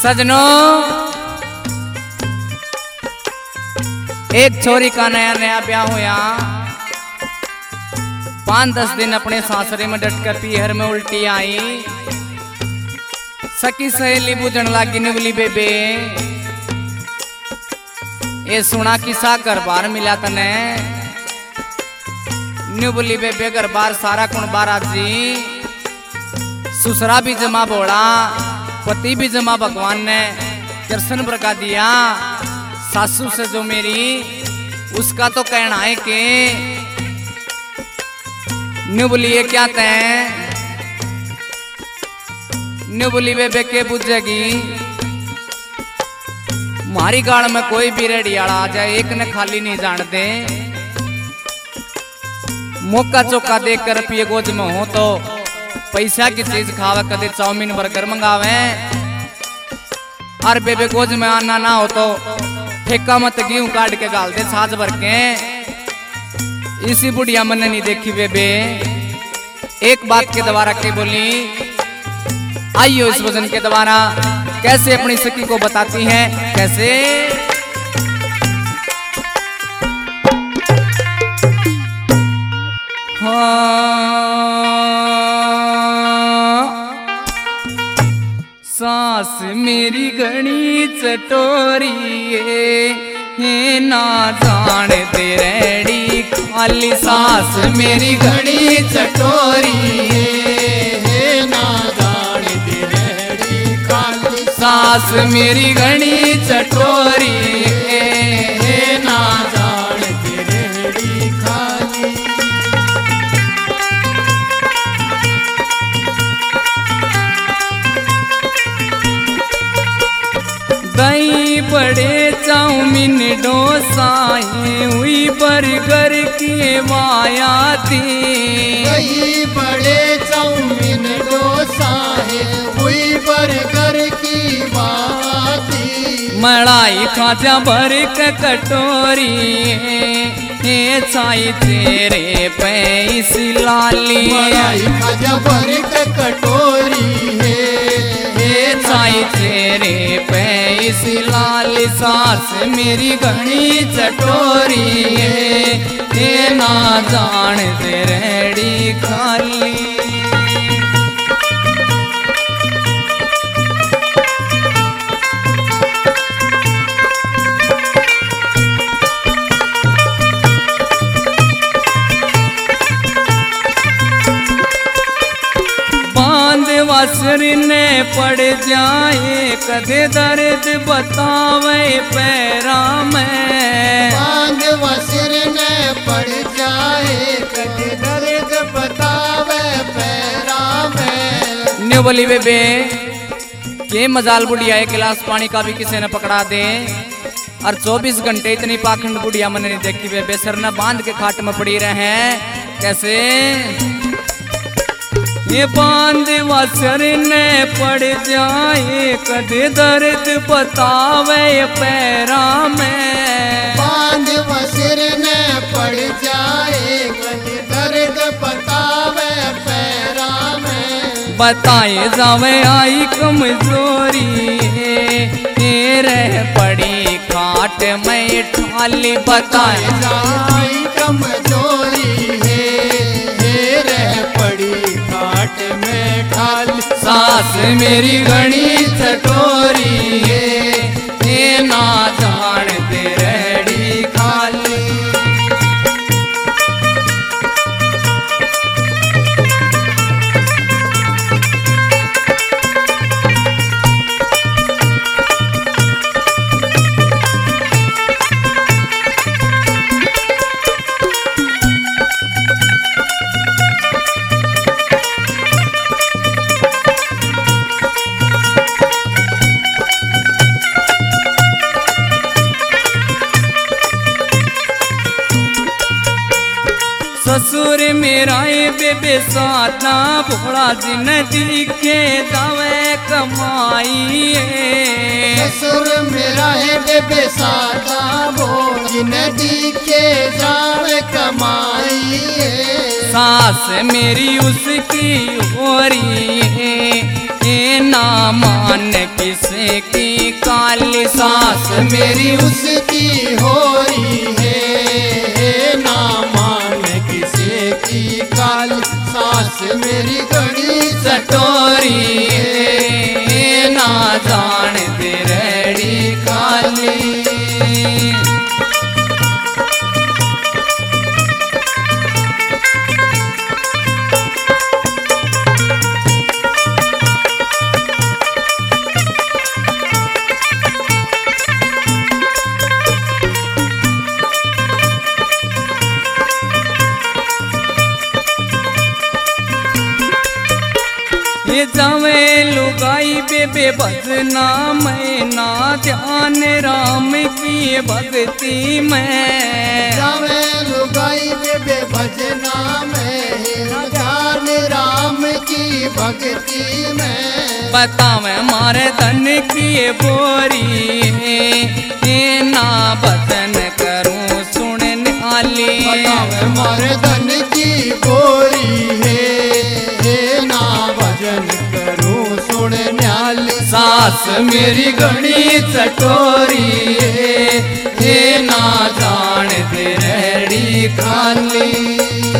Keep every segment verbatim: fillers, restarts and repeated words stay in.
सजनों, एक छोरी का नया नया ब्याह हुआ, पांच दस दिन अपने सासरे में डटकर पीहर में उल्टी आई। सकी सहेली बुझन लागी निवली बेबे, ये सुना किसा घर बार मिला तने। निवली बेबे घर बार सारा कुण बारा जी, सुसरा भी जमा बोला, पति भी जमा भगवान ने कृष्ण बरका दिया। सासू से जो मेरी उसका तो कहना है कि न्यू बोलिए क्या तय, न्यू बोली बेबे के बुझेगी। मारी गाड़ में कोई भी रेडियाड़ा आ जाए, एक ने खाली नहीं जानते। मौका चौका देख कर पिए गोज में हो तो पैसा की चीज खावे, कदे चाउमीन बर्गर मंगावे। और बेबे गोज में आना ना हो तो ठेका मत गेहूं काट के गाल दे छाछ भर के। इसी बुढ़िया मन नहीं देखी बेबे, एक बात के द्वारा के बोली। आइयो इस वजन के द्वारा कैसे अपनी सखी को बताती है, कैसे। सास मेरी घनी चटोरी है, ना जान दे रेडी खाली। सास मेरी घनी चटोरी है, ना जान दे रेडी खाली। सास मेरी घनी चटोरी है, ना जान दे रेडी खाली। दही बड़े चाउमीन डोसाए हुई बर्गर की माया थी। दही बड़े चाउमीन डोसाए हुई बर्गर की माया थी। मलाई खाजा भर के कटोरी है, चाय तेरे पैस लाली। मलाई खाजा भर के कटोरी है, चाय तेरे पैस लाल। सास मेरी घनी चटोरी है, ये ना जान दे रेडी खाली। वासर ने पड़ जाए, कदे दर्द बतावे पैरा में। बांध वासर ने पड़ जाए, कदे दर्द बतावे पैरा में। न्यू बोली बेबे के मजाल बुढ़िया, एक गिलास पानी का भी किसी ने पकड़ा दे। और चौबीस घंटे इतनी पाखंड बुढ़िया मैंने नहीं देखी बेबे। सर न बांध के खाट में पड़ी रहे, कैसे। ये बांध वासर ने पड़ जाए, कदे दर्द बतावे पैरा में। बांध वासर ने पड़ जाए, कदे दर्द बतावे पैरा में। बताए जावे आई कमजोरी है, रह पड़ी खाट में ठाली। बताए जाए कमजोरी है, रह पड़ी खाट में ठाली। सास मेरी घनी चटोरी है, ये ना जान दे रेडी खाली। ससुर मेरा ये बेबे सादा भोला जिन दिखे जावे कमाई। ससुर मेरा है बेबे सादा भोला जिन दिखे जावे कमाई। सास मेरी उसकी हो रही है, ना मान किसे की काली सास मेरी उसकी हो रही है, ना मान किसी की काली सास मेरी घड़ी चटोरी है, ना जान दे रेड़ी खाली। ये जावे लुगाई बेबे भजना मैं ना ध्यान राम की भक्ति में। जावे लुगाई बेबे भजना में ध्यान राम की भक्ति में। बतावे मारे धन की बोरी है, ना बदन करूं सुनने आली। बतावे मारे धन की बोरी है, ना भजन करूं सुनने वाली। सास मेरी घड़ी चटोरी है, ना जान दे रेड़ी खाली।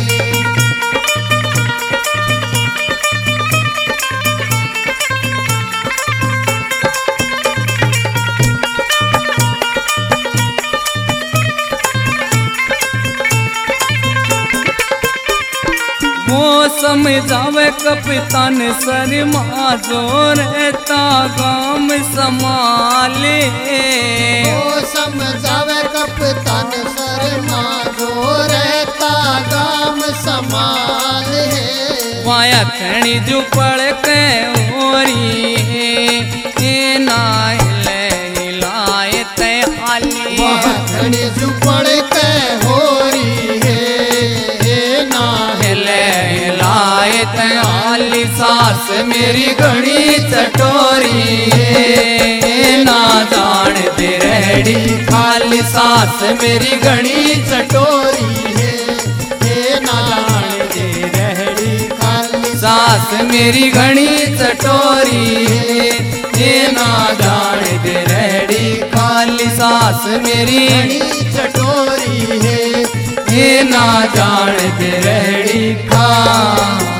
मौसम जावे कपितान शर्मा जो रहता गाम संभाले। मौसम जावे कप्तान शर्मा जो रहता गाम समान है। वाया थणी जो पड़ के ओरी है, ना हिले हिलाए ते आली। धनी जो पड़ के होरी है, ना हिले हिलाए ते आली। सास मेरी घड़ी चटोरी है, ना जान दे रेड़ी खाली। सास मेरी घड़ी चटोरी है, ना जान दे रेड़ी खाली। सास मेरी घड़ी चटोरी है, ना जान दे रेड़ी खाली। सास मेरी चटोरी है, ना जान दे रेड़ी खा।